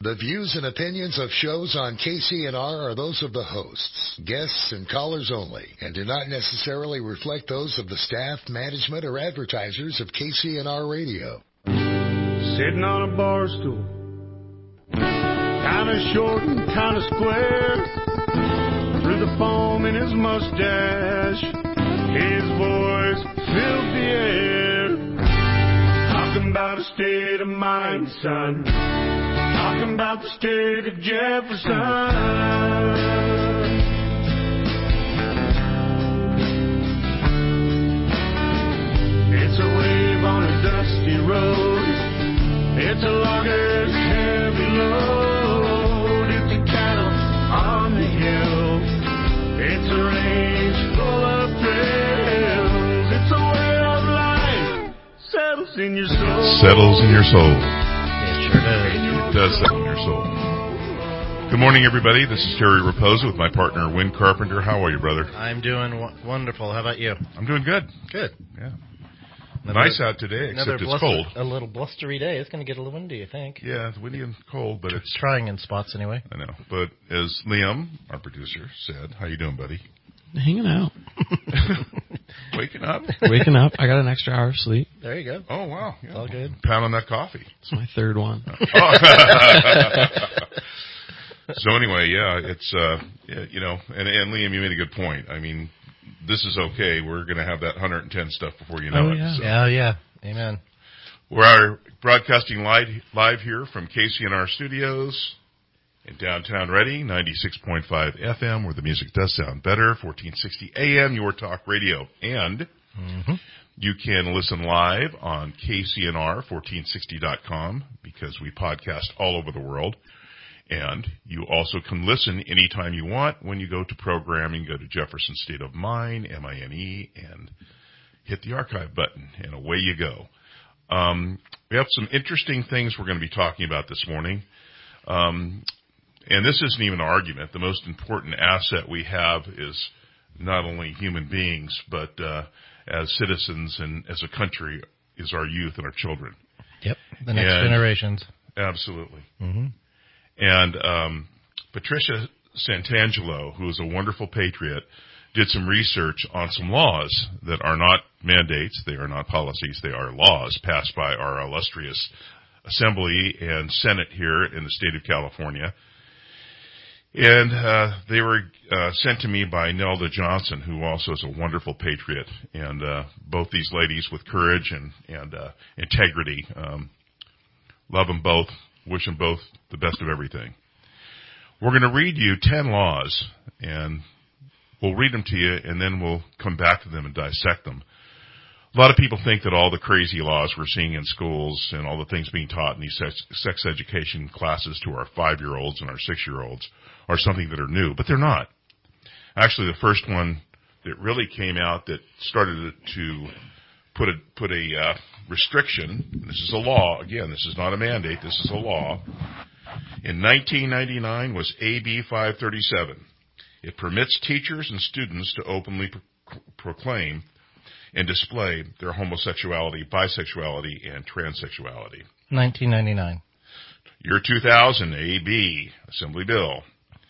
The views and opinions of shows on KCNR are those of the hosts, guests, and callers only, and do not necessarily reflect those of the staff, management, or advertisers of KCNR Radio. Sitting on a bar stool, kind of short and kind of square, through the foam in his mustache, his voice filled the air. Talking about a state of mind, son. Talking about the state of Jefferson. It's a wave on a dusty road. It's a logger's heavy load. It's a cattle on the hill. It's a range full of thrills. It's a way of life settles in your soul. Settles in your soul. It sure does. It does settle in your soul. Good morning, everybody. This is Terry Raposa with my partner, Win Carpenter. How are you, brother? I'm doing wonderful. How about you? I'm doing good. Good. Yeah. Nice out today, except it's cold. A little blustery day. It's going to get a little windy, I think. Yeah, it's windy and cold, but it's trying in spots anyway. I know. But as Liam, our producer, said, how you doing, buddy? Hanging out. Waking up? Waking up. I got an extra hour of sleep. There you go. Oh, wow. Yeah. It's all good. Pounding that coffee. It's my third one. So anyway, yeah, it's, you know, and Liam, you made a good point. I mean, this is okay. We're going to have that 110 stuff before you know it. Yeah. So. Yeah. Amen. We're broadcasting live here from KCNR Studios in downtown Reading, 96.5 FM, where the music does sound better, 1460 AM, your talk radio. And you can listen live on KCNR1460.com because we podcast all over the world. And you also can listen anytime you want when you go to programming, go to Jefferson State of Mind, MINE, and hit the archive button, and away you go. We have some interesting things we're going to be talking about this morning. And this isn't even an argument. The most important asset we have is not only human beings, but as citizens and as a country is our youth and our children. Yep, the next generations. Absolutely. Mm-hmm. And Patricia Santangelo, who is a wonderful patriot, did some research on some laws that are not mandates, they are not policies, they are laws passed by our illustrious Assembly and Senate here in the state of California. And they were sent to me by Nelda Johnson, who also is a wonderful patriot. And both these ladies with courage and integrity. Love them both. Wish them both the best of everything. We're going to read you 10 laws, and we'll read them to you, and then we'll come back to them and dissect them. A lot of people think that all the crazy laws we're seeing in schools and all the things being taught in these sex education classes to our 5-year-olds and our 6-year-olds are something that are new, but they're not. Actually, the first one that really came out that started to put a restriction, this is a law, again, this is not a mandate, this is a law, in 1999 was AB 537. It permits teachers and students to openly proclaim and display their homosexuality, bisexuality, and transsexuality. 1999. Year 2000, AB, Assembly Bill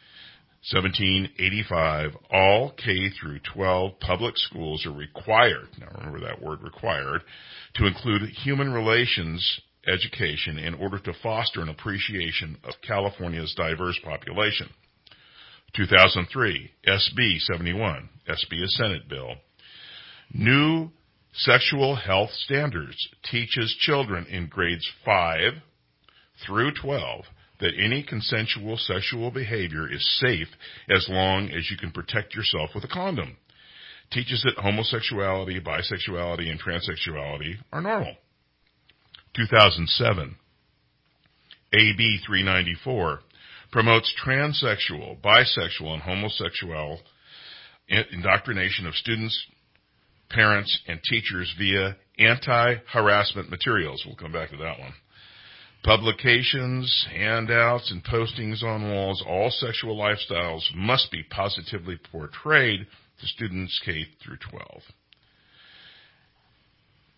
1785, all K through 12 public schools are required, now remember that word required, to include human relations education in order to foster an appreciation of California's diverse population. 2003, SB 71, SB is Senate bill. New sexual health standards teaches children in grades 5 through 12 that any consensual sexual behavior is safe as long as you can protect yourself with a condom. Teaches that homosexuality, bisexuality, and transsexuality are normal. 2007, AB 394 promotes transsexual, bisexual, and homosexual indoctrination of students, parents, and teachers via anti-harassment materials. We'll come back to that one. Publications, handouts, and postings on walls, all sexual lifestyles must be positively portrayed to students K through 12.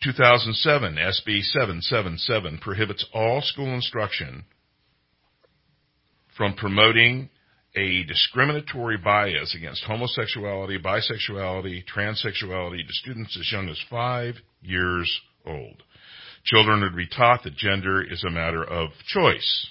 2007, SB 777 prohibits all school instruction from promoting a discriminatory bias against homosexuality, bisexuality, transsexuality to students as young as 5 years old. Children would be taught that gender is a matter of choice.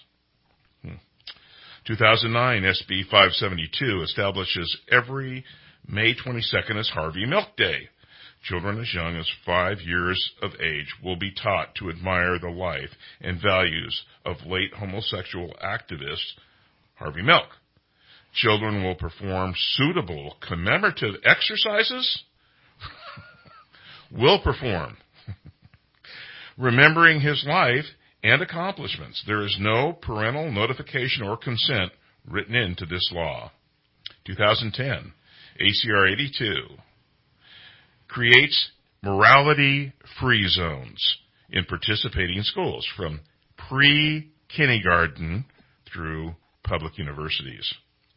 2009, SB 572 establishes every May 22nd as Harvey Milk Day. Children as young as 5 years of age will be taught to admire the life and values of late homosexual activist Harvey Milk. Children will perform suitable commemorative exercises. Remembering his life and accomplishments. There is no parental notification or consent written into this law. 2010, ACR 82 creates morality-free zones in participating schools from pre-kindergarten through public universities.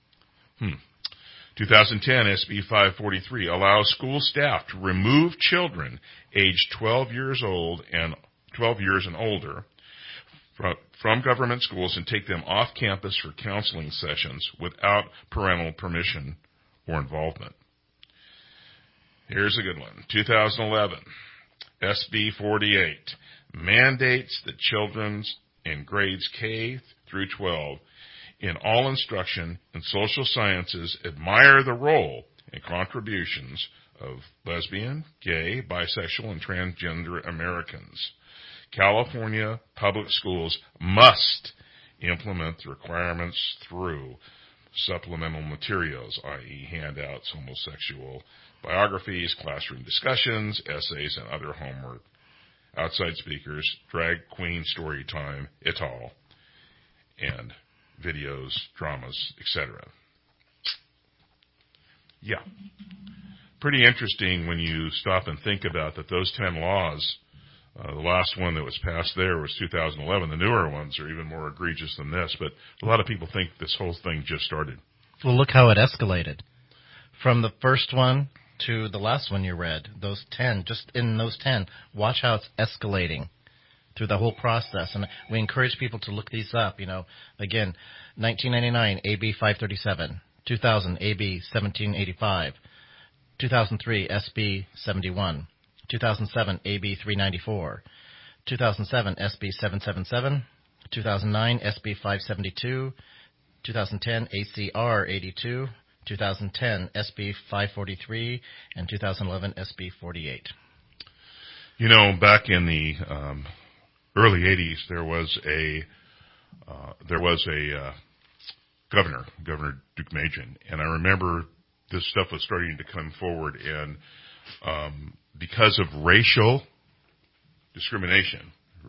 2010, SB 543 allows school staff to remove children aged 12 years and older from government schools and take them off campus for counseling sessions without parental permission or involvement. Here's a good one. 2011, SB 48 mandates that children in grades K through 12 in all instruction in social sciences admire the role and contributions of lesbian, gay, bisexual, and transgender Americans. California public schools must implement the requirements through supplemental materials, i.e. handouts, homosexual biographies, classroom discussions, essays, and other homework, outside speakers, drag queen story time, et al., and videos, dramas, etc. Yeah. Pretty interesting when you stop and think about that those 10 laws, the last one that was passed there was 2011. The newer ones are even more egregious than this, but a lot of people think this whole thing just started. Well, look how it escalated. From the first one to the last one you read, those 10, just in those 10, watch how it's escalating through the whole process. And we encourage people to look these up. You know, again, 1999, AB 537, 2000, AB 1785, 2003, SB 71, 2007, AB 394, 2007, SB 777, 2009, SB 572, 2010, ACR 82, 2010, SB 543, and 2011, SB 48. You know, back in the early 80s, there was a governor, Governor Deukmejian, and I remember this stuff was starting to come forward, and because of racial discrimination,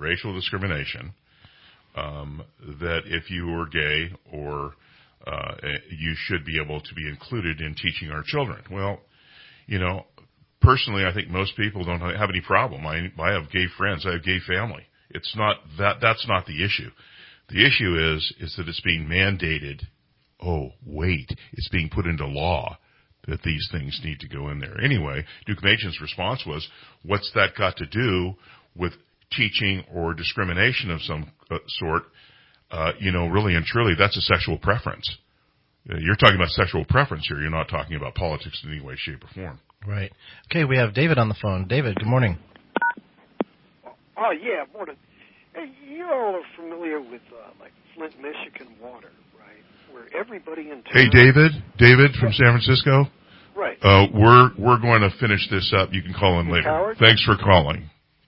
that if you were gay or you should be able to be included in teaching our children. Well, you know, personally, I think most people don't have any problem. I have gay friends. I have gay family. It's not that. That's not the issue. The issue is that it's being mandated. Oh, wait, it's being put into law that these things need to go in there. Anyway, Deukmejian's response was, what's that got to do with teaching or discrimination of some sort? Really and truly, that's a sexual preference. You're talking about sexual preference here. You're not talking about politics in any way, shape, or form. Right. Okay, we have David on the phone. David, good morning. Oh, yeah, morning. Hey, you all are familiar with, like, Flint, Michigan water, right? Where everybody in town... Hey, David from San Francisco? Right. We're going to finish this up. You can call in later. Howard? Thanks for calling.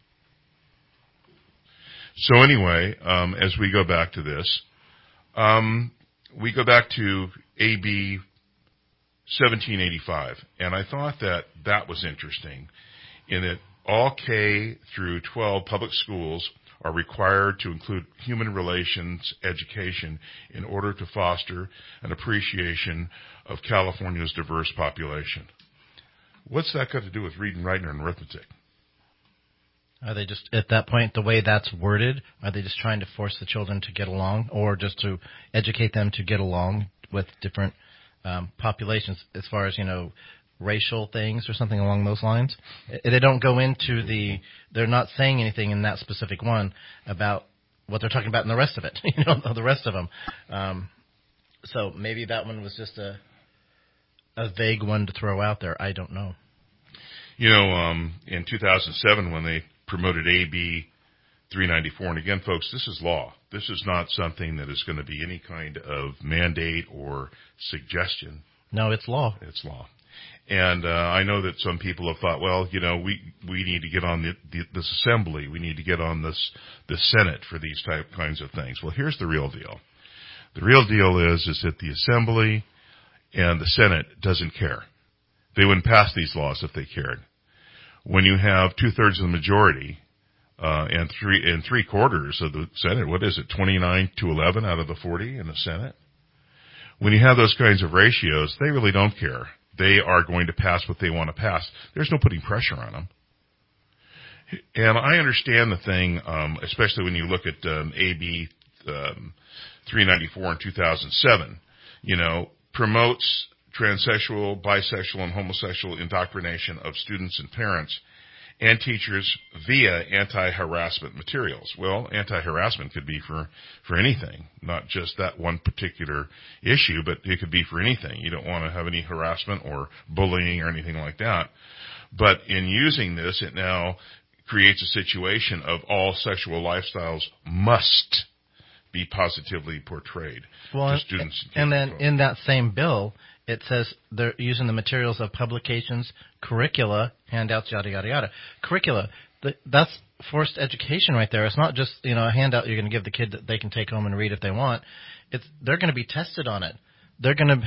So anyway, as we go back to this, we go back to AB 1785, and I thought that was interesting in that all K through 12 public schools are required to include human relations education in order to foster an appreciation of California's diverse population. What's that got to do with reading, writing, and arithmetic? Are they just, at that point, the way that's worded, are they just trying to force the children to get along, or just to educate them to get along with different populations as far as, racial things or something along those lines? They don't go into they're not saying anything in that specific one about what they're talking about in the rest of it, the rest of them. So maybe that one was just a vague one to throw out there. I don't know. You know, in 2007 when they promoted AB 394, and again, folks, this is law. This is not something that is going to be any kind of mandate or suggestion. No, it's law. It's law. And I know that some people have thought, well, you know, we need to get on this assembly. We need to get on the Senate for these kinds of things. Well, here's the real deal. The real deal is that the assembly and the Senate doesn't care. They wouldn't pass these laws if they cared. When you have 2/3 of the majority and three-quarters of the Senate, what is it, 29-11 out of the 40 in the Senate? When you have those kinds of ratios, they really don't care. They are going to pass what they want to pass. There's no putting pressure on them. And I understand the thing, especially when you look at AB 394 in 2007, you know, promotes transsexual, bisexual, and homosexual indoctrination of students and parents and teachers via anti-harassment materials. Well, anti-harassment could be for anything, not just that one particular issue, but it could be for anything. You don't want to have any harassment or bullying or anything like that. But in using this, it now creates a situation of all sexual lifestyles must be positively portrayed to students. And then in that same bill, it says they're using the materials of publications, curricula, handouts, yada, yada, yada. Curricula, that's forced education right there. It's not just, you know, a handout you're going to give the kid that they can take home and read if they want. They're going to be tested on it. They're going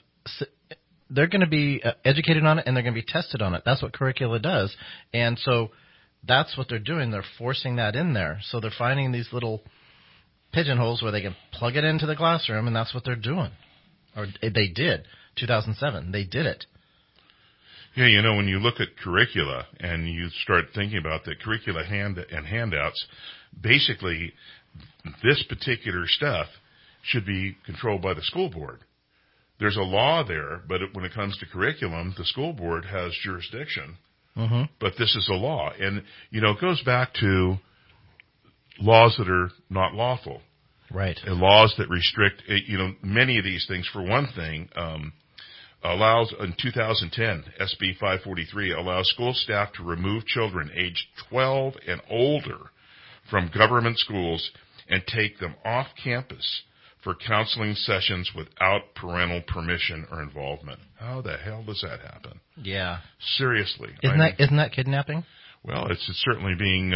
to be educated on it, and they're going to be tested on it. That's what curricula does. And so that's what they're doing. They're forcing that in there. So they're finding these little pigeonholes where they can plug it into the classroom, and that's what they're doing. Or they did. 2007, they did it. Yeah, you know, when you look at curricula and you start thinking about the curricula and handouts, basically this particular stuff should be controlled by the school board. There's a law there, but when it comes to curriculum, the school board has jurisdiction. Mm-hmm. But this is a law. And, you know, it goes back to laws that are not lawful. Right. And laws that restrict, you know, many of these things. For one thing, allows, in 2010, SB 543, allows school staff to remove children aged 12 and older from government schools and take them off campus for counseling sessions without parental permission or involvement. How the hell does that happen? Yeah. Seriously. Isn't that kidnapping? Well, it's certainly being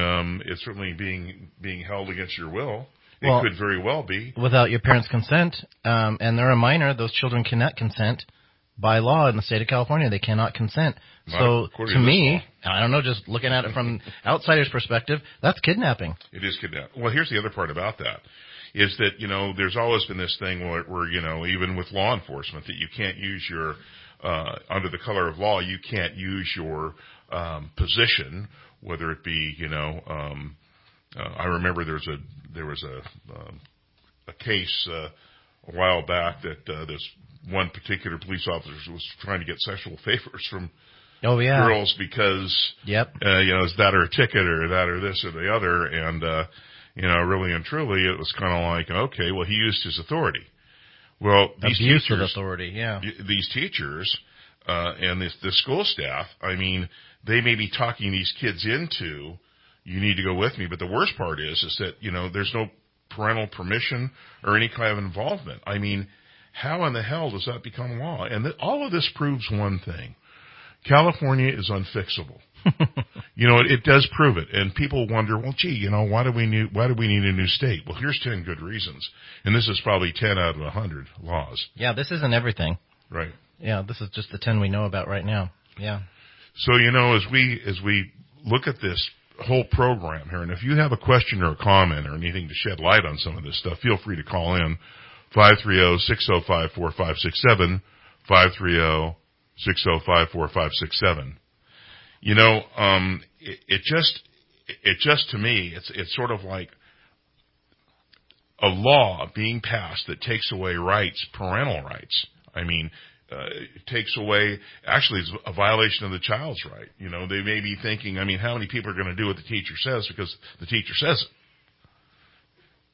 held against your will. Well, it could very well be. Without your parents' consent, and they're a minor, those children cannot consent by law in the state of California. They cannot consent. So, to me, I don't know, just looking at it from outsider's perspective, that's kidnapping. It is kidnapping. Well, here's the other part about that, is that, you know, there's always been this thing where you know, even with law enforcement, that you can't use your, under the color of law, you can't use your position, whether it be, you know, I remember there was a case a while back that this one particular police officer was trying to get sexual favors from girls because you know, is that or a ticket or that or this or the other, and you know, really and truly it was kind of like, okay, well, he used his authority. Well, these abuse teachers, of authority, yeah. These teachers and the school staff, I mean, they may be talking these kids into, you need to go with me. But the worst part is that, you know, there's no parental permission or any kind of involvement. I mean, how in the hell does that become law? And all of this proves one thing. California is unfixable. You know, it does prove it. And people wonder, well, gee, you know, why do we need a new state? Well, here's 10 good reasons. And this is probably 10 out of 100 laws. Yeah, this isn't everything. Right. Yeah, this is just the 10 we know about right now. Yeah. So, you know, as we look at this whole program here, and if you have a question or a comment or anything to shed light on some of this stuff, feel free to call in 530-605-4567, 530-605-4567. You know, it just to me, it's sort of like a law being passed that takes away rights, parental rights. I mean, it takes away, actually it's a violation of the child's right. You know, they may be thinking, I mean, how many people are going to do what the teacher says because the teacher says it?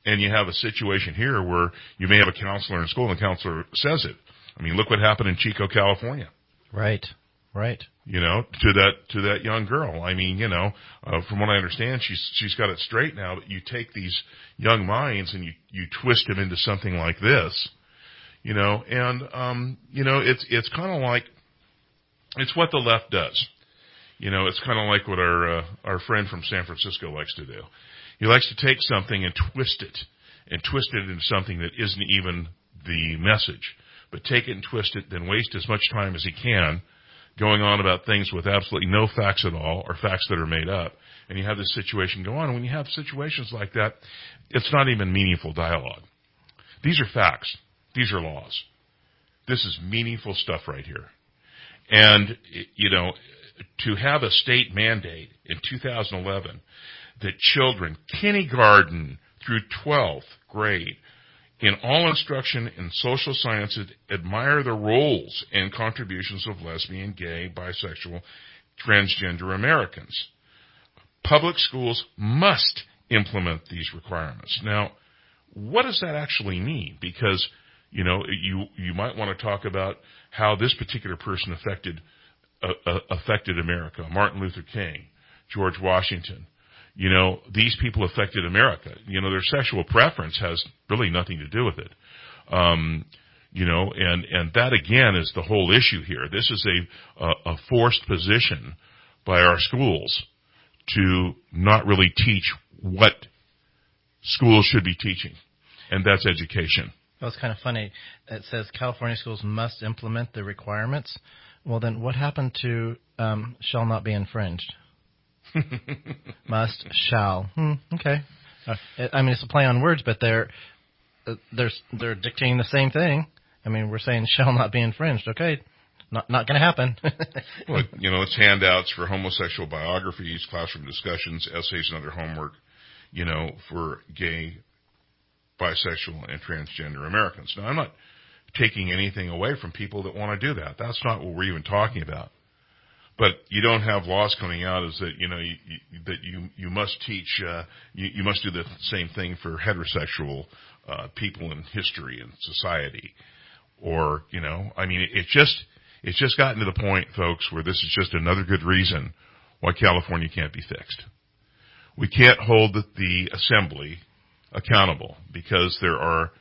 And you have a situation here where you may have a counselor in school and the counselor says it. I mean, look what happened in Chico, California. Right. You know, to that young girl. I mean, you know, from what I understand, she's got it straight now. But you take these young minds and you twist them into something like this, you know, and you know, it's kind of like it's what the left does. You know, it's kind of like what our friend from San Francisco likes to do. He likes to take something and twist it into something that isn't even the message. But take it and twist it, then waste as much time as he can going on about things with absolutely no facts at all or facts that are made up. And you have this situation go on. And when you have situations like that, it's not even meaningful dialogue. These are facts. These are laws. This is meaningful stuff right here. And, you know, to have a state mandate in 2011 that children, kindergarten through 12th grade, in all instruction in social sciences, admire the roles and contributions of lesbian, gay, bisexual, transgender Americans. Public schools must implement these requirements. Now, what does that actually mean? Because, you know, you might want to talk about how this particular person affected America. Martin Luther King, George Washington. You know, these people affected America. You know, their sexual preference has really nothing to do with it. You know, and that again is the whole issue here. This is a forced position by our schools to not really teach what schools should be teaching, and that's education. Well, it's kind of funny. It says California schools must implement the requirements. Well, then what happened to shall not be infringed? Must, shall. Okay. I mean, it's a play on words, but they're dictating the same thing. I mean, we're saying shall not be infringed. Okay. Not going to happen. Well, you know, it's handouts for homosexual biographies, classroom discussions, essays, and other homework, you know, for gay, bisexual, and transgender Americans. Now, I'm not taking anything away from people that want to do that. That's not what we're even talking about. But you don't have laws coming out as that, you know, you must teach, you must do the same thing for heterosexual people in history and society. Or, you know, I mean, it's just gotten to the point, folks, where this is just another good reason why California can't be fixed. We can't hold the assembly accountable because there are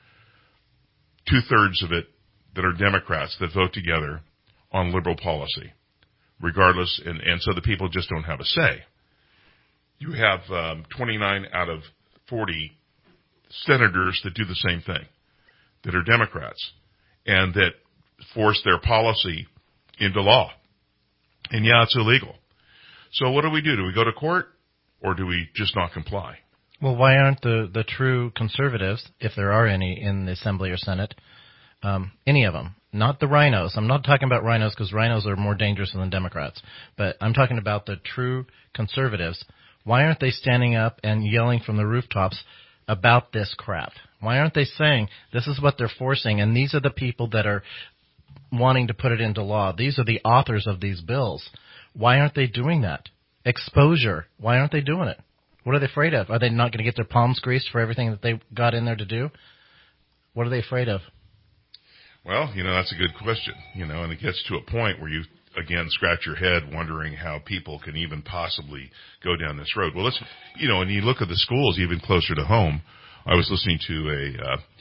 2/3 of it that are Democrats that vote together on liberal policy. Regardless, and so the people just don't have a say. You have 29 out of 40 senators that do the same thing, that are Democrats, and that force their policy into law. And yeah, it's illegal. So what do? Do we go to court, or do we just not comply? Well, why aren't the true conservatives, if there are any in the Assembly or Senate, any of them? Not the rhinos. I'm not talking about rhinos because rhinos are more dangerous than Democrats. But I'm talking about the true conservatives. Why aren't they standing up and yelling from the rooftops about this crap? Why aren't they saying this is what they're forcing and these are the people that are wanting to put it into law? These are the authors of these bills. Why aren't they doing that? Exposure. Why aren't they doing it? What are they afraid of? Are they not going to get their palms greased for everything that they got in there to do? What are they afraid of? Well, you know, that's a good question, you know, and it gets to a point where you, again, scratch your head wondering how people can even possibly go down this road. Well, let's, you know, and you look at the schools even closer to home. I was listening to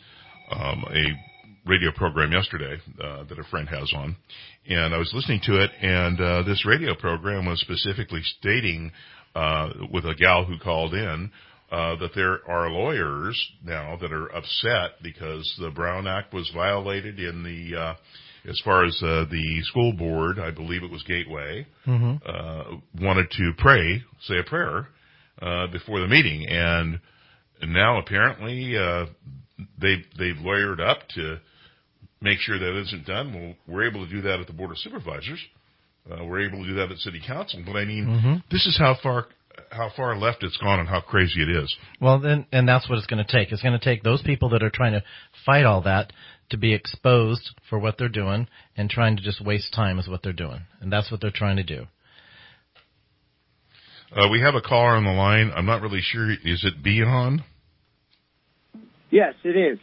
a radio program yesterday that a friend has on, and I was listening to it, and this radio program was specifically stating with a gal who called in that there are lawyers now that are upset because the Brown Act was violated in the as far as the school board, I believe it was Gateway, wanted to say a prayer before the meeting, and now apparently they've lawyered up to make sure that isn't done. Well, we're able to do that at the Board of Supervisors. We're able to do that at City Council. But I mean, this is how far left it's gone and how crazy it is. Well, then, and that's what it's going to take. It's going to take those people that are trying to fight all that to be exposed for what they're doing and trying to just waste time is what they're doing. And that's what they're trying to do. We have a caller on the line. I'm not really sure. Is it Beon? Yes, it is.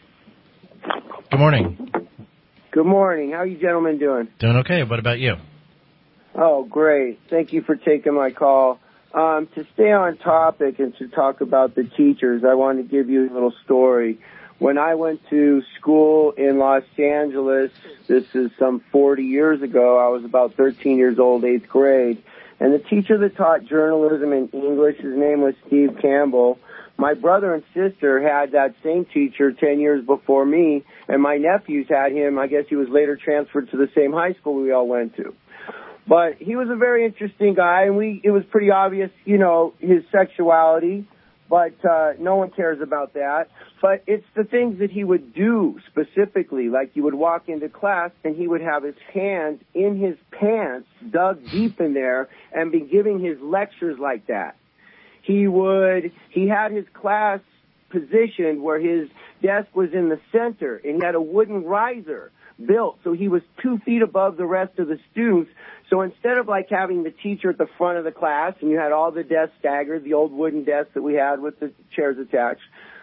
Good morning. Good morning. How are you gentlemen doing? Doing okay. What about you? Oh, great. Thank you for taking my call. To stay on topic and to talk about the teachers, I want to give you a little story. When I went to school in Los Angeles, this is some 40 years ago, I was about 13 years old, 8th grade, and the teacher that taught journalism and English, his name was Steve Campbell. My brother and sister had that same teacher 10 years before me, and my nephews had him. I guess he was later transferred to the same high school we all went to. But he was a very interesting guy, and it was pretty obvious, his sexuality, but no one cares about that. But it's the things that he would do specifically, like he would walk into class and he would have his hands in his pants, dug deep in there, and be giving his lectures like that. He had his class positioned where his desk was in the center, and he had a wooden riser built so he was 2 feet above the rest of the students. So instead of like having the teacher at the front of the class and you had all the desks staggered, the old wooden desks that we had with the chairs attached,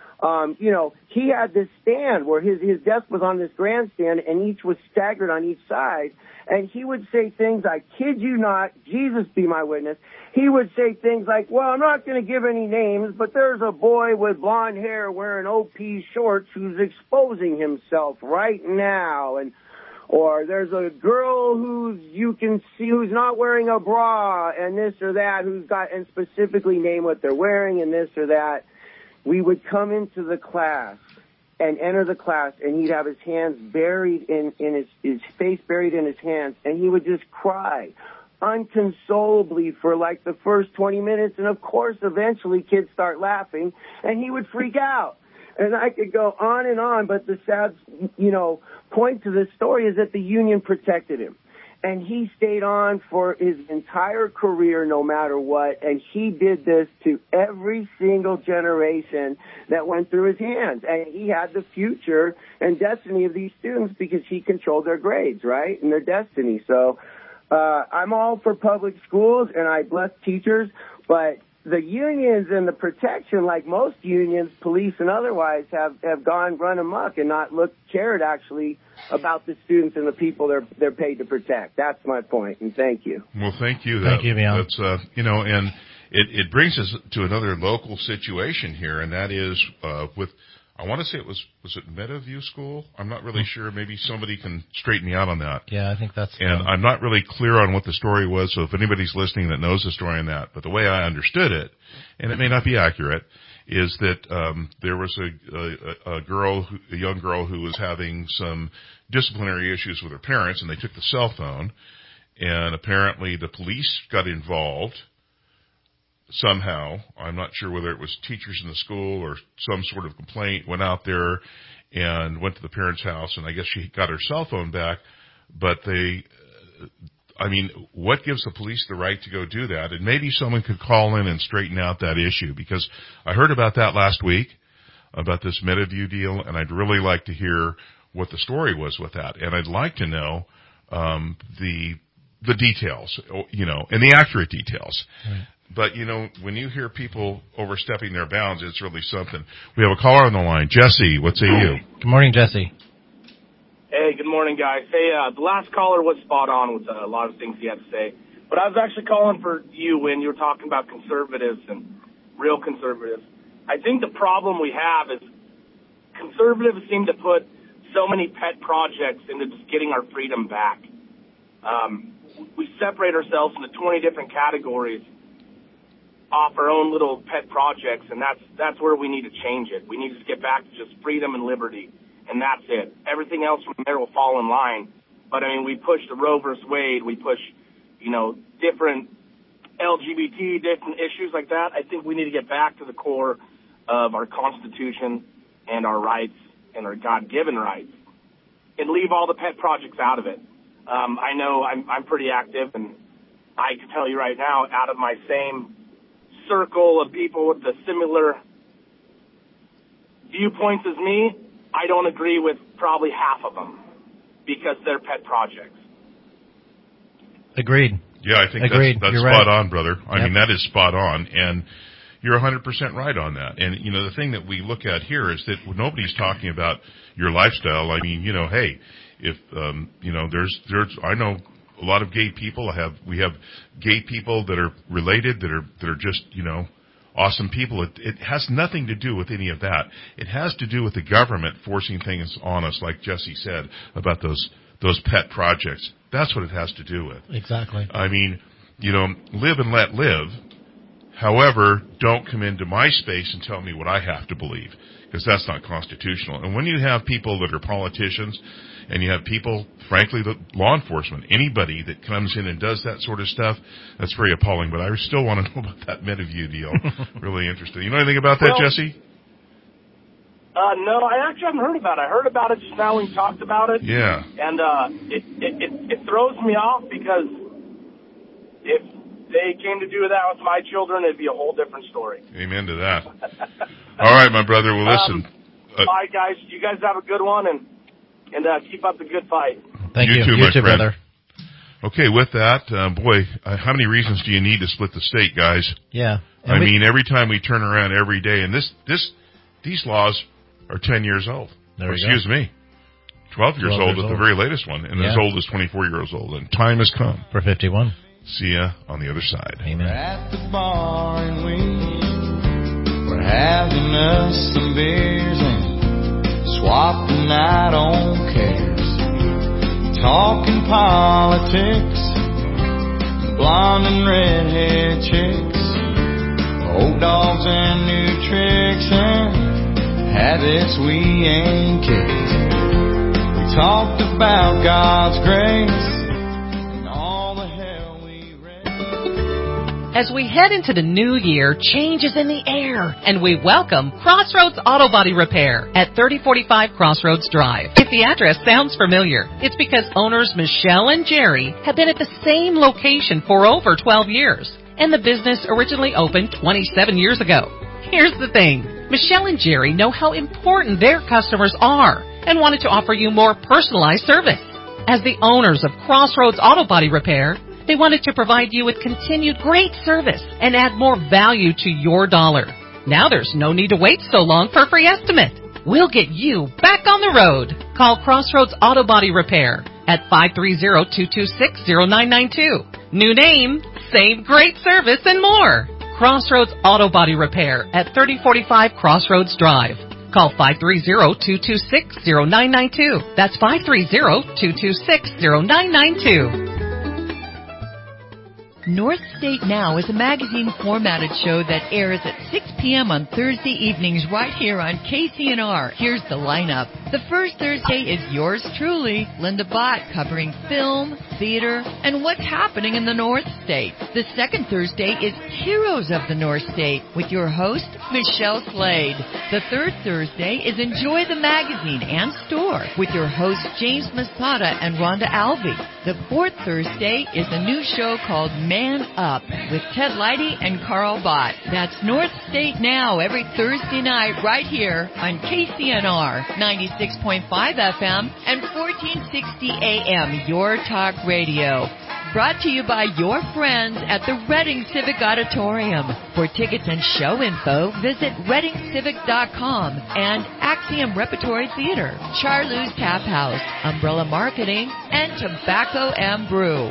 he had this stand where his desk was on this grandstand and each was staggered on each side. And he would say things, I kid you not, Jesus be my witness. He would say things like, well, I'm not going to give any names, but there's a boy with blonde hair wearing OP shorts who's exposing himself right now. Or there's a girl you can see who's not wearing a bra and this or that, and specifically name what they're wearing and this or that. We would come into the class and enter the class, and he'd have his hands buried in his face buried in his hands, and he would just cry unconsolably for like the first 20 minutes. And of course, eventually kids start laughing and he would freak out. And I could go on, but the sad, point to this story is that the union protected him. And he stayed on for his entire career no matter what, and he did this to every single generation that went through his hands. And he had the future and destiny of these students because he controlled their grades, right, and their destiny. So I'm all for public schools, and I bless teachers, but the unions and the protection, like most unions, police and otherwise, have run amok and not cared actually about the students and the people they're paid to protect. That's my point, and thank you. Well, thank you. Thank you, Beyond. That's and it brings us to another local situation here, and that is with. I want to say was it Meadowview School? I'm not really sure. Maybe somebody can straighten me out on that. Yeah, I think that's... And I'm not really clear on what the story was, so if anybody's listening that knows the story on that, but the way I understood it, and it may not be accurate, is that there was a young girl who was having some disciplinary issues with her parents, and they took the cell phone, and apparently the police got involved somehow. I'm not sure whether it was teachers in the school or some sort of complaint, went out there and went to the parents' house, and I guess she got her cell phone back, but what gives the police the right to go do that? And maybe someone could call in and straighten out that issue, because I heard about that last week, about this Meadowview deal, and I'd really like to hear what the story was with that. And I'd like to know the details, and the accurate details. Right. But, when you hear people overstepping their bounds, it's really something. We have a caller on the line. Jesse, what say you? Good morning, Jesse. Hey, good morning, guys. Hey, the last caller was spot on with a lot of things he had to say. But I was actually calling for you when you were talking about conservatives and real conservatives. I think the problem we have is conservatives seem to put so many pet projects into just getting our freedom back. We separate ourselves into 20 different categories off our own little pet projects, and that's where we need to change it. We need to get back to just freedom and liberty, and that's it. Everything else from there will fall in line. But, we push the Roe versus Wade. We push, different LGBT, different issues like that. I think we need to get back to the core of our Constitution and our rights and our God-given rights and leave all the pet projects out of it. I know I'm pretty active, and I can tell you right now, out of my same circle of people with the similar viewpoints as me, I don't agree with probably half of them because they're pet projects. Agreed. Yeah, I think Agreed. that's You're spot right. on, brother. I mean, that is spot on. And, You're 100% right on that. And, you know, the thing that we look at here is that nobody's talking about your lifestyle. I mean, you know, hey, if, you know, there's, I know a lot of gay people. We have gay people that are related, that are just, you know, awesome people. It has nothing to do with any of that. It has to do with the government forcing things on us, like Jesse said, about those pet projects. That's what it has to do with. Exactly. I mean, you know, live and let live. However, don't come into my space and tell me what I have to believe, because that's not constitutional. And when you have people that are politicians, and you have people, frankly, the law enforcement, anybody that comes in and does that sort of stuff, that's very appalling. But I still want to know about that MetaView deal. Really interesting. You know anything about that, Jesse? No, I actually haven't heard about it. I heard about it just now when you talked about it. Yeah. And it throws me off, because if they came to do that with my children, it'd be a whole different story. Amen to that. All right, my brother. Well, listen. Bye, guys. You guys have a good one, and keep up the good fight. Thank you. You You too, friend. brother. Okay, with that, how many reasons do you need to split the state, guys? Yeah. I mean, every time we turn around every day, and these laws are 10 years old. There we Excuse me. 12 years old at the very latest one, and as old as 24 years old. And time has come. For 51. See ya on the other side. Amen. At the bar and we're having us some beers and swapping out on cares, talking politics, blonde and redhead chicks, old dogs and new tricks and habits we ain't kicked. We talked about God's grace. As we head into the new year, change is in the air, and we welcome Crossroads Auto Body Repair at 3045 Crossroads Drive. If the address sounds familiar, it's because owners Michelle and Jerry have been at the same location for over 12 years, and the business originally opened 27 years ago. Here's the thing. Michelle and Jerry know how important their customers are and wanted to offer you more personalized service. As the owners of Crossroads Auto Body Repair, they wanted to provide you with continued great service and add more value to your dollar. Now there's no need to wait so long for a free estimate. We'll get you back on the road. Call Crossroads Auto Body Repair at 530-226-0992. New name, same great service, and more. Crossroads Auto Body Repair at 3045 Crossroads Drive. Call 530-226-0992. That's 530-226-0992. North State Now is a magazine-formatted show that airs at 6 p.m. on Thursday evenings right here on KCNR. Here's the lineup. The first Thursday is yours truly, Linda Bott, covering film, theater, and what's happening in the North State. The second Thursday is Heroes of the North State with your host, Michelle Slade. The third Thursday is Enjoy the Magazine and Store with your hosts, James Masada and Rhonda Alvey. The fourth Thursday is a new show called Man Up with Ted Leidy and Carl Bott. That's North State Now every Thursday night right here on KCNR 96.5 FM and 1460 AM, Your Talk Radio. Brought to you by your friends at the Reading Civic Auditorium. For tickets and show info, visit ReadingCivic.com and Axiom Repertory Theater, Charlie's Tap House, Umbrella Marketing, and Tobacco and Brew.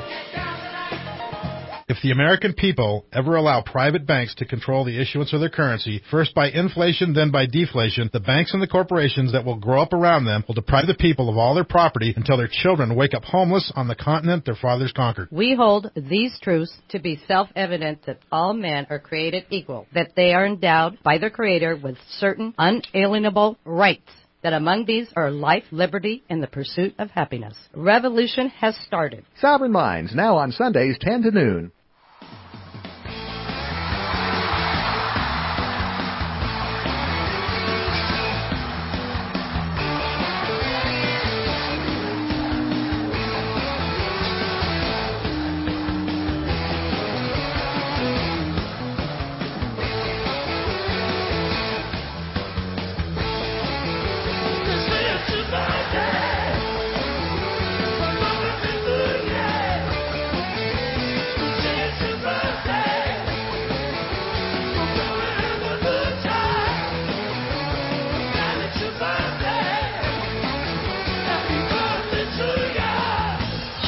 If the American people ever allow private banks to control the issuance of their currency, first by inflation, then by deflation, the banks and the corporations that will grow up around them will deprive the people of all their property until their children wake up homeless on the continent their fathers conquered. We hold these truths to be self-evident that all men are created equal, that they are endowed by their Creator with certain unalienable rights, that among these are life, liberty, and the pursuit of happiness. Revolution has started. Sovereign Minds, now on Sundays 10 to noon. Yeah.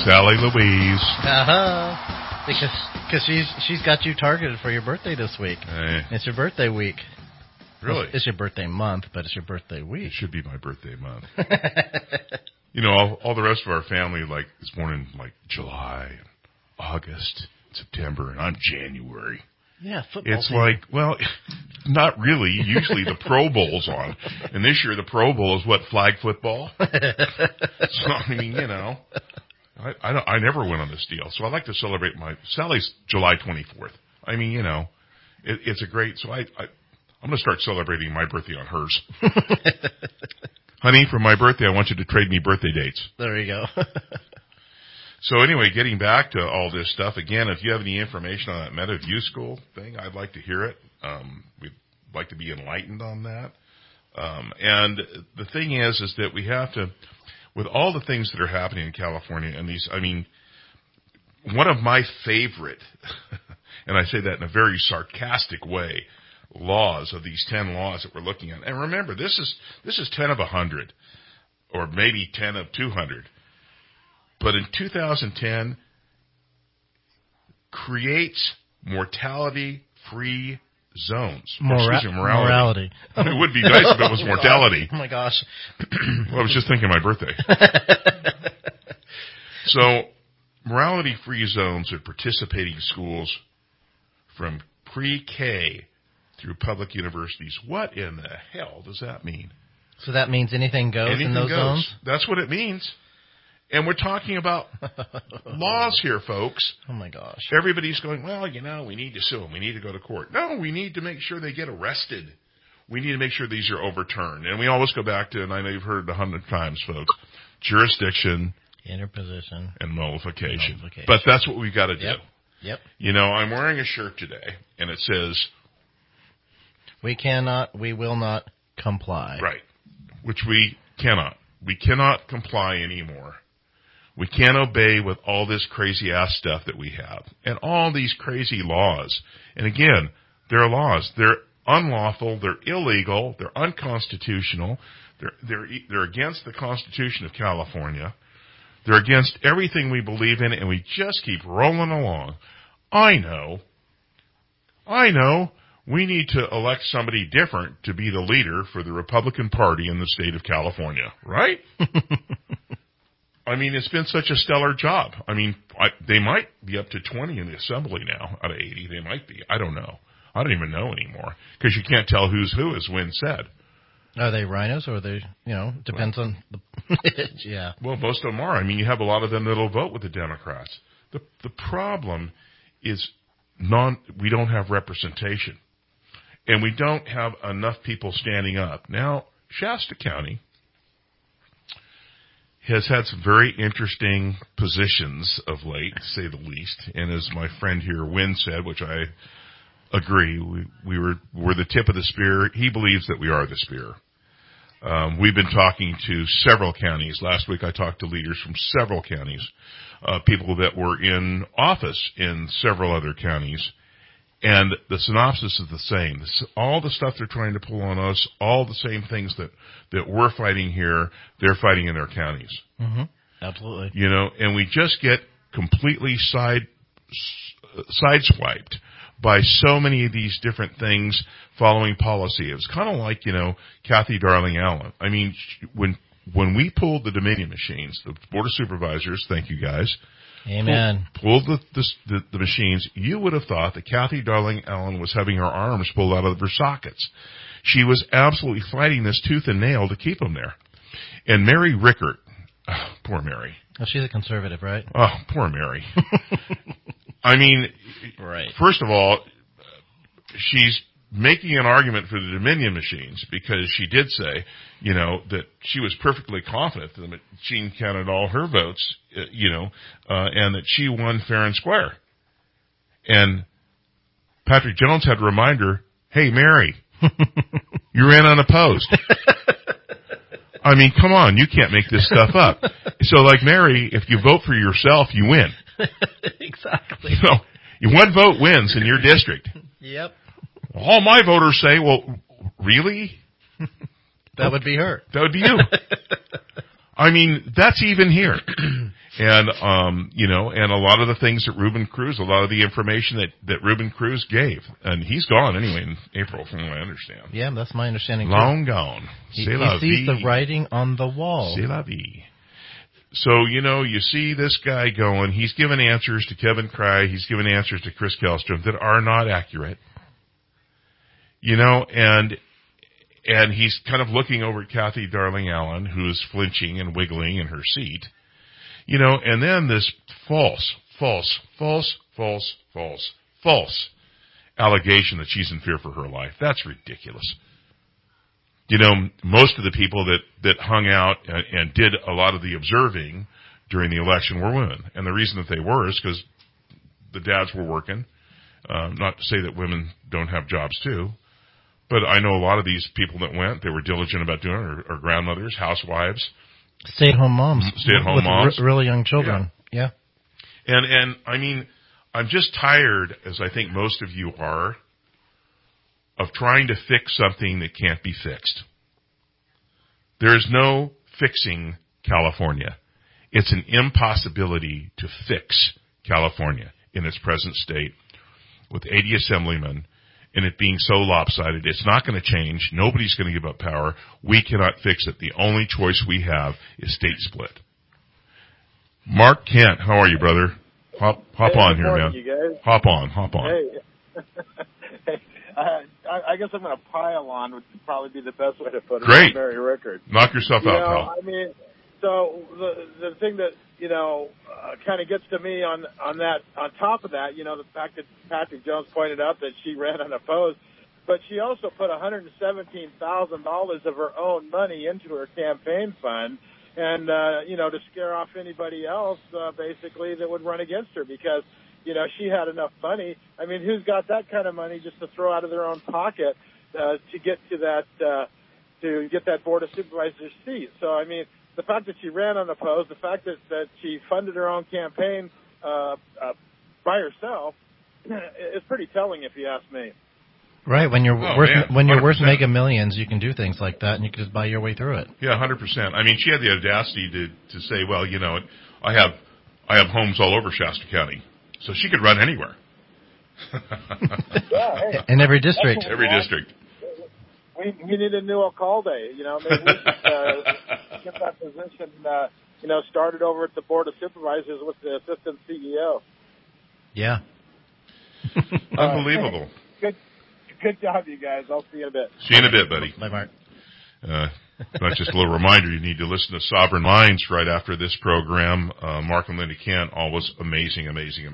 Sally Louise. Because she's got you targeted for your birthday this week. Hey. It's your birthday week. Really? It's your birthday month, but it's your birthday week. It should be my birthday month. You know, all the rest of our family, like, is born in, like, July, and August, September, and I'm January. Yeah, football It's season. like, well, not really. Usually the Pro Bowl's on. And this year the Pro Bowl is what, flag football? So, I mean, you know, I never went on this deal. So I like to celebrate Sally's July 24th. I mean, you know, it's a great, so I'm going to start celebrating my birthday on hers. Honey, for my birthday, I want you to trade me birthday dates. There you go. So anyway, getting back to all this stuff, again, if you have any information on that MetaView School thing, I'd like to hear it. We'd like to be enlightened on that. And the thing is that we have to, with all the things that are happening in California and these, I mean, one of my favorite, and I say that in a very sarcastic way, laws of these 10 laws that we're looking at. And remember, this is 10 of 100, or maybe 10 of 200. But in 2010, creates mortality-free zones. Morality. It would be nice if it was mortality. Oh, my gosh. Well, I was just thinking of my birthday. So, morality-free zones are participating schools from pre-K through public universities. What in the hell does that mean? So that means anything goes in those zones? That's what it means. And we're talking about laws here, folks. Oh, my gosh. Everybody's going, well, you know, we need to sue them. We need to go to court. No, we need to make sure they get arrested. We need to make sure these are overturned. And we always go back to, and I know you've heard it 100 times, folks, jurisdiction, interposition, and nullification. But that's what we've got to do. Yep. You know, I'm wearing a shirt today, and it says, we will not comply. Right. Which we cannot. We cannot comply anymore. We can't obey with all this crazy-ass stuff that we have. And all these crazy laws. And again, they're laws. They're unlawful. They're illegal. They're unconstitutional. They're against the Constitution of California. They're against everything we believe in, and we just keep rolling along. I know. We need to elect somebody different to be the leader for the Republican Party in the state of California, right? I mean, it's been such a stellar job. I mean, they might be up to 20 in the assembly now out of 80. They might be. I don't know. I don't even know anymore because you can't tell who's who, as Wynn said. Are they rhinos or are they, depends on the, yeah. Well, most of them are. I mean, you have a lot of them that'll vote with the Democrats. The problem is we don't have representation. And we don't have enough people standing up. Now, Shasta County has had some very interesting positions of late, to say the least. And as my friend here, Wynn, said, which I agree, we're the tip of the spear. He believes that we are the spear. We've been talking to several counties. Last week I talked to leaders from several counties, people that were in office in several other counties. And the synopsis is the same. All the stuff they're trying to pull on us, all the same things that we're fighting here, they're fighting in their counties. Mm-hmm. Absolutely. You know, and we just get completely sideswiped by so many of these different things following policy. It was kind of like, Kathy Darling Allen. I mean, when we pulled the Dominion machines, the Board of Supervisors, thank you guys, Amen. Pulled the machines, you would have thought that Kathy Darling Allen was having her arms pulled out of her sockets. She was absolutely fighting this tooth and nail to keep them there. And Mary Rickert, poor Mary. Oh, she's a conservative, right? Oh, poor Mary. I mean, right. First of all, she's making an argument for the Dominion machines because she did say, that she was perfectly confident that the machine counted all her votes, and that she won fair and square. And Patrick Jones had to remind her, hey, Mary, you ran unopposed. I mean, come on, you can't make this stuff up. So like Mary, if you vote for yourself, you win. Exactly. One vote wins in your district. Yep. All my voters say, well, really? That would be her. That would be you. I mean, that's even here. And, and a lot of the things that Ruben Cruz, a lot of the information that Ruben Cruz gave. And he's gone anyway in April, from what I understand. Yeah, that's my understanding. Long gone. He sees the writing on the wall. C'est la vie. So, you see this guy going, he's given answers to Kevin Cry, he's given answers to Chris Kellstrom that are not accurate. And he's kind of looking over at Kathy Darling Allen, who's flinching and wiggling in her seat. And then this false allegation that she's in fear for her life. That's ridiculous. Most of the people that hung out and did a lot of the observing during the election were women. And the reason that they were is because the dads were working. Not to say that women don't have jobs too, but I know a lot of these people that went, they were diligent about doing it, or grandmothers, housewives. Stay-at-home moms. Stay-at-home with moms. Really young children. Yeah. And I mean, I'm just tired, as I think most of you are, of trying to fix something that can't be fixed. There is no fixing California. It's an impossibility to fix California in its present state with 80 assemblymen and it being so lopsided. It's not going to change. Nobody's going to give up power. We cannot fix it. The only choice we have is state split. Mark Kent, how are you, brother? Hop on here, man. You guys. Hop on. Hey. I guess I'm going to pile on, would probably be the best way to put it. Great. Mary Rickard. Knock yourself out, pal. I mean, so the thing that, kind of gets to me on top of that, the fact that Patrick Jones pointed out that she ran unopposed, but she also put $117,000 of her own money into her campaign fund and, to scare off anybody else, basically, that would run against her because, she had enough money. I mean, who's got that kind of money just to throw out of their own pocket to get to that Board of Supervisors seat? So, I mean, the fact that she ran unopposed, the fact that she funded her own campaign by herself is pretty telling, if you ask me. Right. When you're worth mega millions, you can do things like that, and you can just buy your way through it. Yeah, 100%. I mean, she had the audacity to say, well, I have homes all over Shasta County. So she could run anywhere. In every district. Every district. We need a new alcalde. Maybe we should get that position, started over at the Board of Supervisors with the assistant CEO. Yeah. Unbelievable. Good job, you guys. I'll see you in a bit. See you in a bit, buddy. Bye, Mark. That's just a little reminder. You need to listen to Sovereign Minds right after this program. Mark and Linda Kent, always amazing.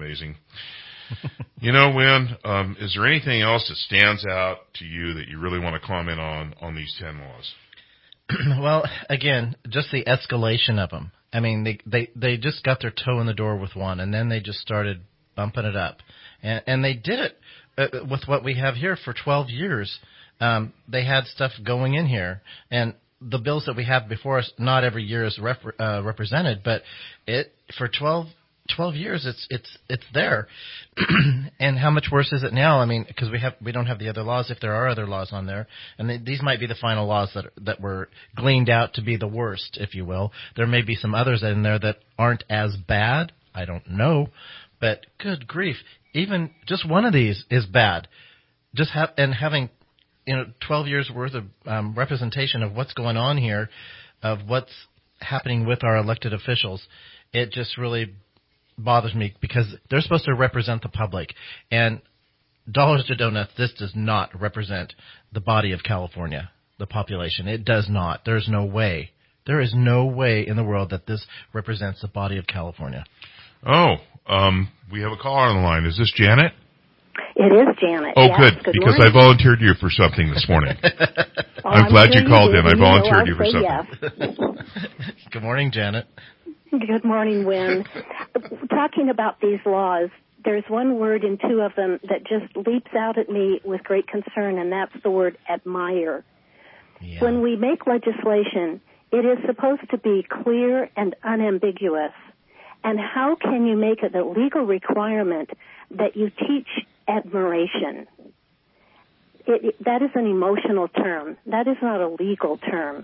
Wynn, is there anything else that stands out to you that you really want to comment on these 10 laws? Well, again, just the escalation of them. I mean, they just got their toe in the door with one, and then they just started bumping it up. And they did it with what we have here for 12 years. They had stuff going in here, and the bills that we have before us, not every year is represented, but for 12 years it's there. And how much worse is it now? I mean, because we don't have the other laws, if there are other laws on there, and these might be the final laws that were gleaned out to be the worst, if you will. There may be some others in there that aren't as bad. I don't know, but good grief, even just one of these is bad. Having 12 years worth of representation of what's going on here, of what's happening with our elected officials, it just really bothers me because they're supposed to represent the public. And dollars to donuts, this does not represent the body of California, the population. It does not. There's no way. There is no way in the world that this represents the body of California. Oh, we have a caller on the line. Is this Janet? It is Janet. Oh, yes. good, because I volunteered you for something this morning. I'm glad you called in. I volunteered you for something. Yes. Good morning, Janet. Good morning, Wynn. Talking about these laws, there's one word in two of them that just leaps out at me with great concern, and that's the word admire. Yeah. When we make legislation, it is supposed to be clear and unambiguous. And how can you make it a legal requirement that you teach admiration? That is an emotional term. That is not a legal term.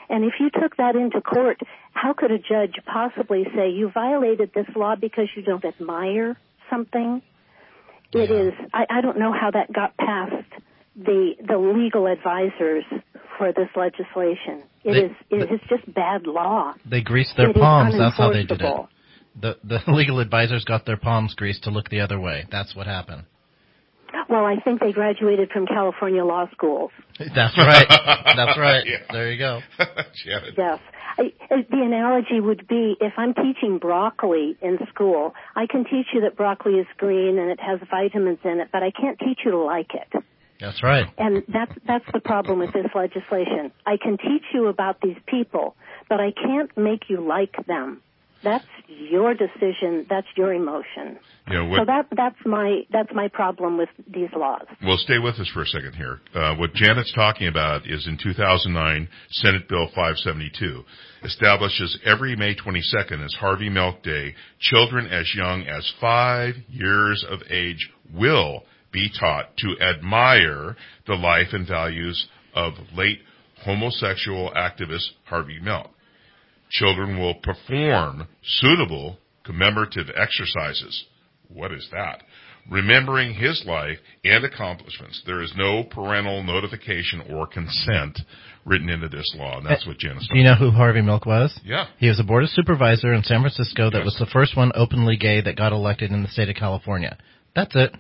And if you took that into court, how could a judge possibly say you violated this law because you don't admire something? It is, I don't know how that got past the legal advisors for this legislation. It is just bad law. They greased their palms. That's how they did it. The legal advisors got their palms greased to look the other way. That's what happened. Well, I think they graduated from California law schools. That's right. That's right. Yeah. There you go. Yes. The analogy would be if I'm teaching broccoli in school, I can teach you that broccoli is green and it has vitamins in it, but I can't teach you to like it. That's right. And that's the problem with this legislation. I can teach you about these people, but I can't make you like them. That's your decision. That's your emotion. So that's my problem with these laws. Well, stay with us for a second here. What Janet's talking about is in 2009, Senate Bill 572 establishes every May 22nd as Harvey Milk Day. Children as young as 5 years of age will be taught to admire the life and values of late homosexual activist Harvey Milk. Children will perform suitable commemorative exercises. What is that? Remembering his life and accomplishments. There is no parental notification or consent written into this law, and that's what Janice said. Do you know who Harvey Milk was? Yeah. He was a board of supervisor in San Francisco that was the first one openly gay that got elected in the state of California. That's it.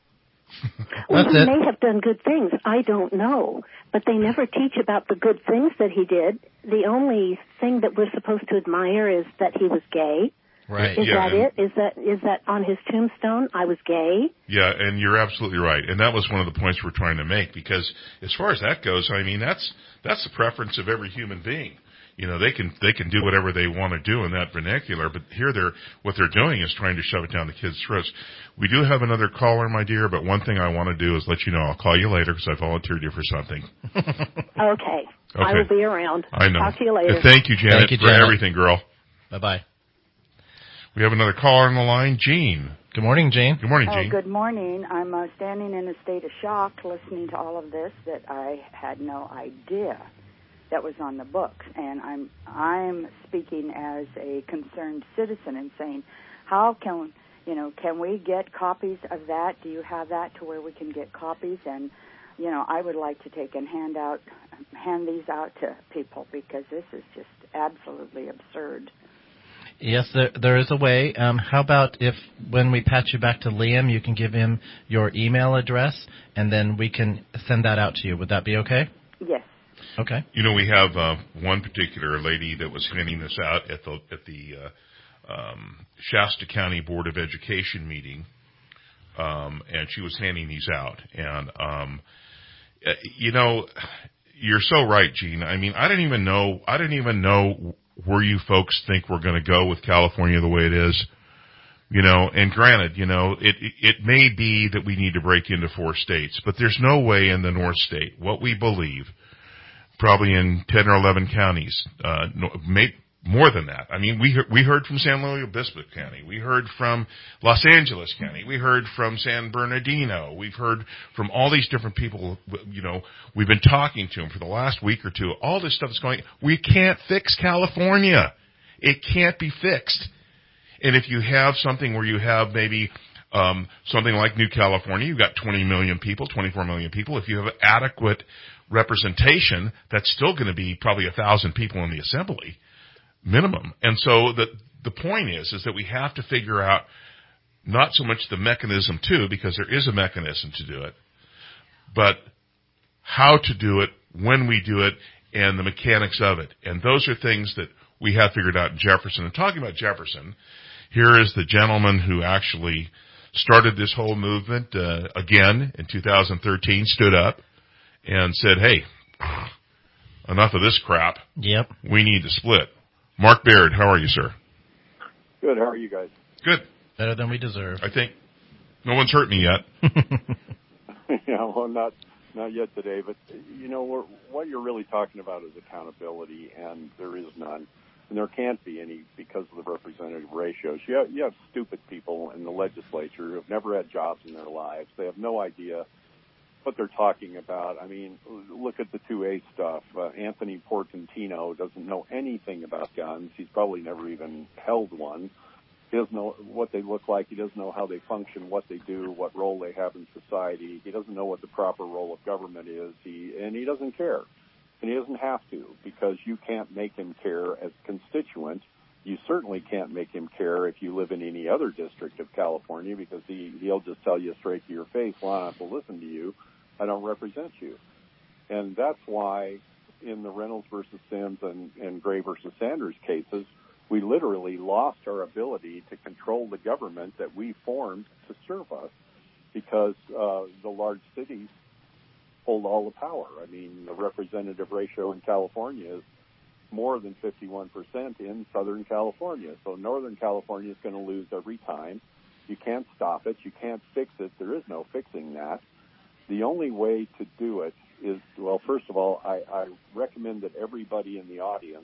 Well, he may have done good things. I don't know. But they never teach about the good things that he did. The only thing that we're supposed to admire is that he was gay. Right. Is that it? Is that on his tombstone? I was gay? Yeah, and you're absolutely right. And that was one of the points we're trying to make, because as far as that goes, I mean, that's the preference of every human being. You know, they can do whatever they want to do in that vernacular, but here what they're doing is trying to shove it down the kids' throats. We do have another caller, my dear, but one thing I want to do is let you know I'll call you later because I volunteered you for something. Okay. I will be around. I know. Talk to you later. And thank you, Janet, for everything, girl. Bye-bye. We have another caller on the line, Jean. Good morning, Jean. Good morning, Jean. Good morning. I'm standing in a state of shock listening to all of this that I had no idea that was on the books, and I'm speaking as a concerned citizen and saying, how can we get copies of that? Do you have that to where we can get copies? And I would like to take and hand these out to people, because this is just absolutely absurd. Yes, there is a way. How about if when we patch you back to Liam, you can give him your email address, and then we can send that out to you. Would that be okay? Yes. Okay. We have one particular lady that was handing this out at the Shasta County Board of Education meeting, and she was handing these out. And you're so right, Gene. I mean, I didn't even know where you folks think we're going to go with California the way it is. And granted, it may be that we need to break into 4 states, but there's no way in the North State, what we believe, probably in 10 or 11 counties, more than that. I mean, we heard from San Luis Obispo County. We heard from Los Angeles County. We heard from San Bernardino. We've heard from all these different people. We've been talking to them for the last week or two. All this stuff is going. We can't fix California. It can't be fixed. And if you have something where you have maybe something like New California, you've got 20 million people, 24 million people. If you have adequate representation, that's still going to be probably 1,000 people in the assembly minimum. And so the point is that we have to figure out not so much the mechanism too, because there is a mechanism to do it, but how to do it, when we do it, and the mechanics of it. And those are things that we have figured out in Jefferson. And talking about Jefferson, here is the gentleman who actually started this whole movement again in 2013, stood up and said, hey, enough of this crap. Yep. We need to split. Mark Baird, how are you, sir? Good. How are you guys? Good. Better than we deserve. I think. No one's hurt me yet. Yeah, well, not yet today. But, what you're really talking about is accountability, and there is none. And there can't be any because of the representative ratios. You have stupid people in the legislature who have never had jobs in their lives. They have no idea what they're talking about. I mean, look at the 2A stuff. Anthony Portantino doesn't know anything about guns. He's probably never even held one. He doesn't know what they look like. He doesn't know how they function, what they do, what role they have in society. He doesn't know what the proper role of government is. And he doesn't care. And he doesn't have to, because you can't make him care as a constituent. You certainly can't make him care if you live in any other district of California, because he'll just tell you straight to your face, well, I don't have to listen to you. I don't represent you. And that's why in the Reynolds versus Sims and Gray versus Sanders cases, we literally lost our ability to control the government that we formed to serve us, because the large cities hold all the power. I mean, the representative ratio in California is more than 51% in Southern California. So Northern California is going to lose every time. You can't stop it. You can't fix it. There is no fixing that. The only way to do it is, well, first of all, I recommend that everybody in the audience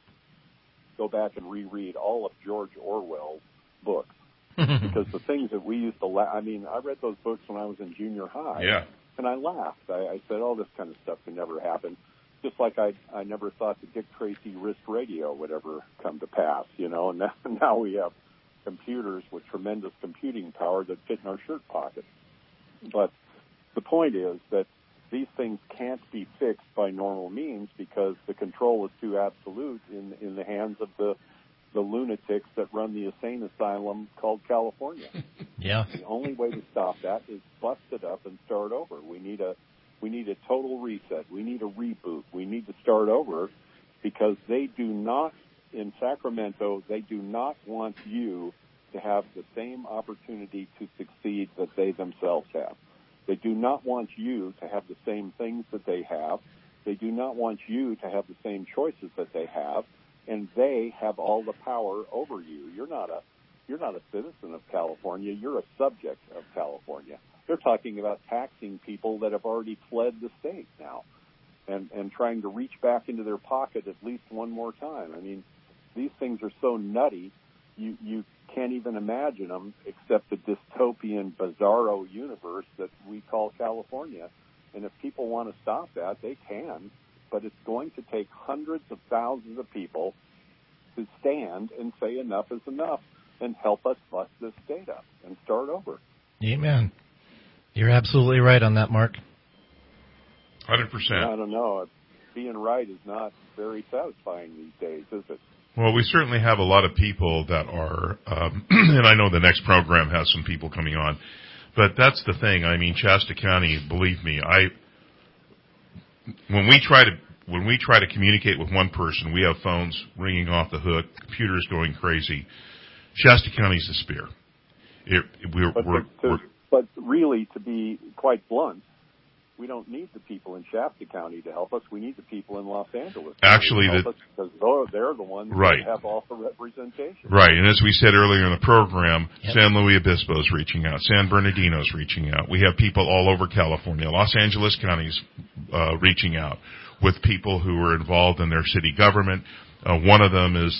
go back and reread all of George Orwell's books. Because the things that we used to I read those books when I was in junior high. Yeah. And I laughed. I said, oh, this kind of stuff can never happen. Just like I never thought the Dick Tracy wrist radio would ever come to pass, you know. And now we have computers with tremendous computing power that fit in our shirt pockets. But the point is that these things can't be fixed by normal means, because the control is too absolute in the hands of the lunatics that run the insane asylum called California. Yeah. The only way to stop that is bust it up and start over. We need a total reset. We need a reboot. We need to start over, because they do not, in Sacramento, they do not want you to have the same opportunity to succeed that they themselves have. They do not want you to have the same things that they have. They do not want you to have the same choices that they have, and they have all the power over you. You're not a citizen of California. You're a subject of California. They're talking about taxing people that have already fled the state now, and trying to reach back into their pocket at least one more time. I mean, these things are so nutty, you can't even imagine them, except the dystopian, bizarro universe that we call California. And if people want to stop that, they can, but it's going to take hundreds of thousands of people to stand and say enough is enough and help us bust this state up and start over. Amen. You're absolutely right on that, Mark. 100%. I don't know. Being right is not very satisfying these days, is it? Well, we certainly have a lot of people that are, and I know the next program has some people coming on, but that's the thing. I mean, Shasta County, believe me, when we try to communicate with one person, we have phones ringing off the hook, computers going crazy. Shasta County's the spear. But really, to be quite blunt, we don't need the people in Shasta County to help us. We need the people in Los Angeles actually to help us, because they're the ones right. that have all the representation. Right, and as we said earlier in the program, San Luis Obispo's reaching out, San Bernardino's reaching out. We have people all over California. Los Angeles County's reaching out with people who are involved in their city government. One of them is,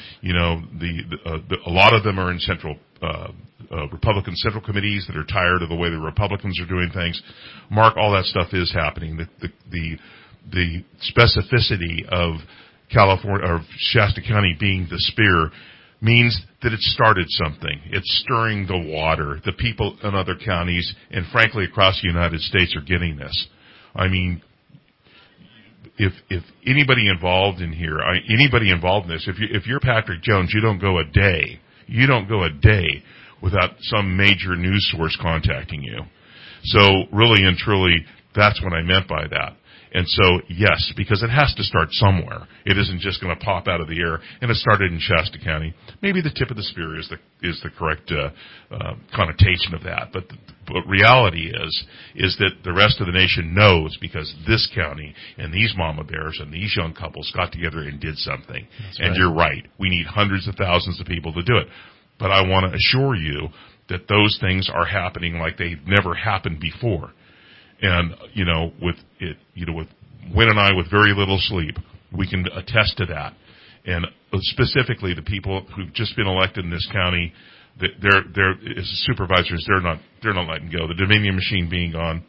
a lot of them are in central Republican central committees that are tired of the way the Republicans are doing things. Mark, all that stuff is happening. The specificity of California, or Shasta County being the spear, means that it started something. It's stirring the water. The people in other counties, and frankly across the United States, are getting this. I mean, if anybody involved in here, anybody involved in this, if you're Patrick Jones, you don't go a day without some major news source contacting you. So really and truly, that's what I meant by that. And so, yes, because it has to start somewhere. It isn't just going to pop out of the air. And it started in Shasta County. Maybe the tip of the spear is the correct connotation of that. But reality is that the rest of the nation knows, because this county and these mama bears and these young couples got together and did something. That's and right. You're right. We need hundreds of thousands of people to do it. But I want to assure you that those things are happening like they've never happened before. And, with Wynn and I, with very little sleep, we can attest to that. And specifically the people who've just been elected in this county, they're as supervisors, they're not letting go. The Dominion machine being gone,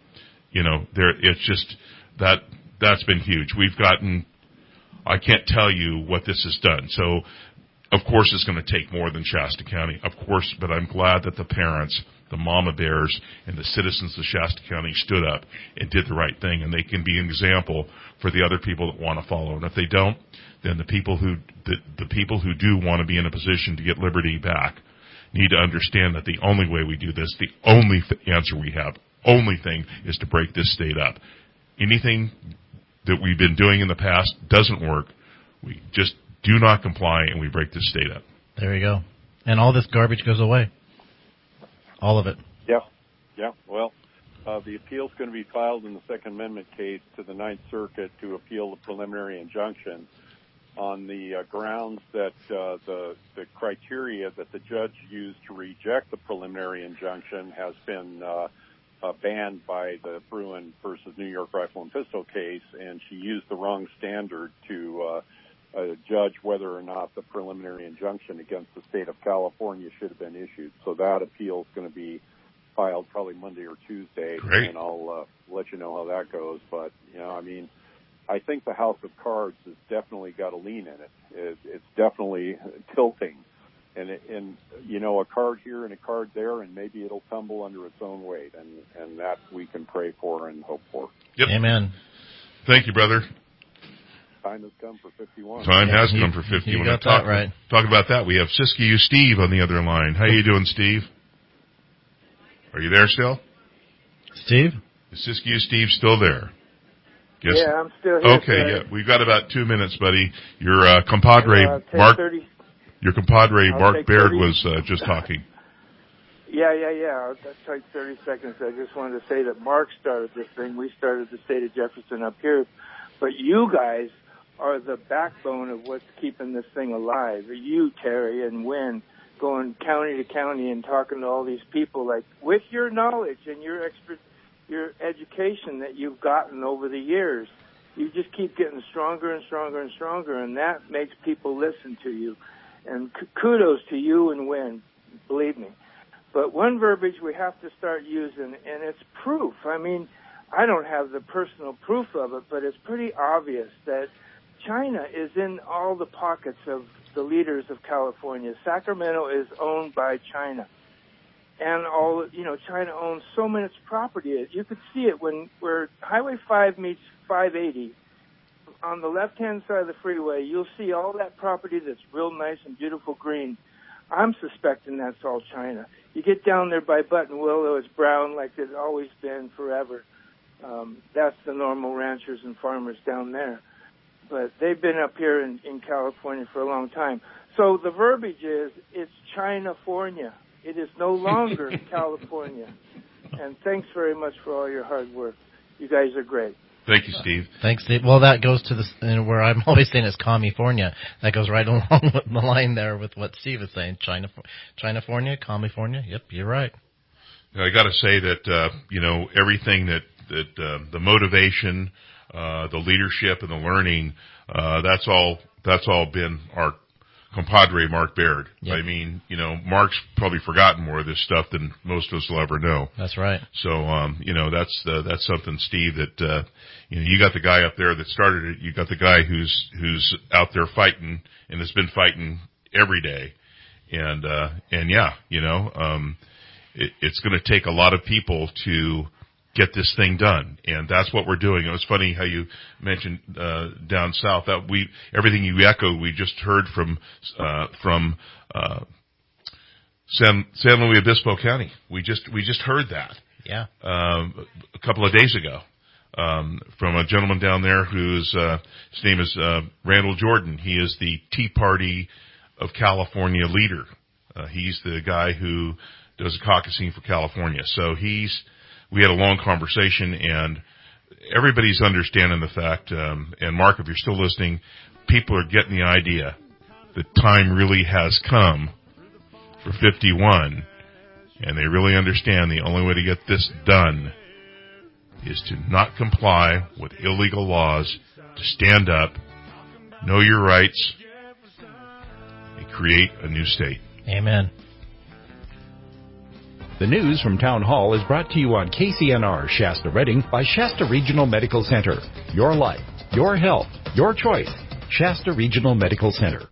it's just that's been huge. We've gotten, I can't tell you what this has done. So, of course, it's going to take more than Shasta County, of course, but I'm glad that the parents, the mama bears, and the citizens of Shasta County stood up and did the right thing, and they can be an example for the other people that want to follow. And if they don't, then the people who do want to be in a position to get liberty back need to understand that the only way we do this, the only answer we have, only thing is to break this state up. Anything that we've been doing in the past doesn't work. We just do not comply, and we break this state up. There you go. And all this garbage goes away. All of it. Yeah. Well, the appeal's going to be filed in the Second Amendment case to the Ninth Circuit to appeal the preliminary injunction on the grounds that the criteria that the judge used to reject the preliminary injunction has been banned by the Bruin versus New York Rifle and Pistol case, and she used the wrong standard to judge whether or not the preliminary injunction against the state of California should have been issued. So that appeal is going to be filed probably Monday or Tuesday, Great. And I'll let you know how that goes. But, I think the House of Cards has definitely got a lean in it. It's definitely tilting. And a card here and a card there, and maybe it'll tumble under its own weight. And that we can pray for and hope for. Yep. Amen. Thank you, brother. Time has come for 51. Time has come for 51. You got that right. Talking about that, we have Siskiyou Steve on the other line. How you doing, Steve? Are you there still? Steve? Is Siskiyou Steve still there? Yes. Yeah, I'm still here. Okay, yeah. We've got about 2 minutes, buddy. Your compadre, Mark 30. Your compadre, I'll Mark take Baird, 30. was just talking. Yeah. I'll take 30 seconds. I just wanted to say that Mark started this thing. We started the state of Jefferson up here. But you guys are the backbone of what's keeping this thing alive. You, Terry, and Wynn, going county to county and talking to all these people, like, with your knowledge and your education that you've gotten over the years. You just keep getting stronger and stronger and stronger, and that makes people listen to you. And kudos to you and Wynn, believe me. But one verbiage we have to start using, and it's proof. I mean, I don't have the personal proof of it, but it's pretty obvious that China is in all the pockets of the leaders of California. Sacramento is owned by China. And China owns so much property. You could see it where Highway 5 meets 580. On the left-hand side of the freeway, you'll see all that property that's real nice and beautiful green. I'm suspecting that's all China. You get down there by Buttonwillow, it's brown like it's always been forever. That's the normal ranchers and farmers down there. But they've been up here in California for a long time. So the verbiage is, it's China-fornia. It is no longer California. And thanks very much for all your hard work. You guys are great. Thank you, Steve. Thanks, Steve. Well, that goes to where I'm always saying is California. That goes right along with the line there with what Steve is saying. China-fornia, California. Yep, you're right. I got to say that everything that the motivation, the leadership, and the learning, that's all been our compadre Mark Baird. Yep. I mean, Mark's probably forgotten more of this stuff than most of us will ever know. That's right. So, that's something, Steve, that, you got the guy up there that started it. You got the guy who's out there fighting and has been fighting every day. And yeah, it's going to take a lot of people to get this thing done, and that's what we're doing. It was funny how you mentioned down south that everything you echoed. We just heard from San Luis Obispo County. We just heard that. Yeah. A couple of days ago, from a gentleman down there his name is Randall Jordan. He is the Tea Party of California leader. He's the guy who does caucusing for California. So we had a long conversation, and everybody's understanding the fact, and Mark, if you're still listening, people are getting the idea that time really has come for 51, and they really understand the only way to get this done is to not comply with illegal laws, to stand up, know your rights, and create a new state. Amen. The news from Town Hall is brought to you on KCNR Shasta Redding by Shasta Regional Medical Center. Your life, your health, your choice. Shasta Regional Medical Center.